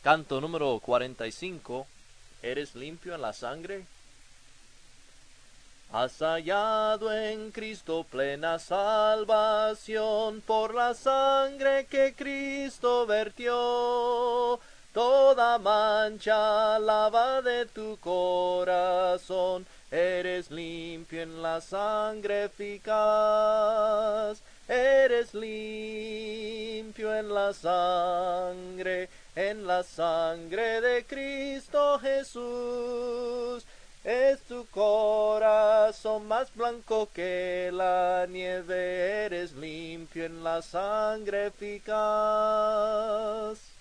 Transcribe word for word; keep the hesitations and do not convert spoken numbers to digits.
Canto número cuarenta y cinco. ¿Eres limpio en la sangre? Has hallado en Cristo plena salvación por la sangre que Cristo vertió. Toda mancha lava de tu corazón, eres limpio en la sangre eficaz. Eres limpio en la sangre, en la sangre de Cristo Jesús. Es tu corazón más blanco que la nieve, eres limpio en la sangre eficaz.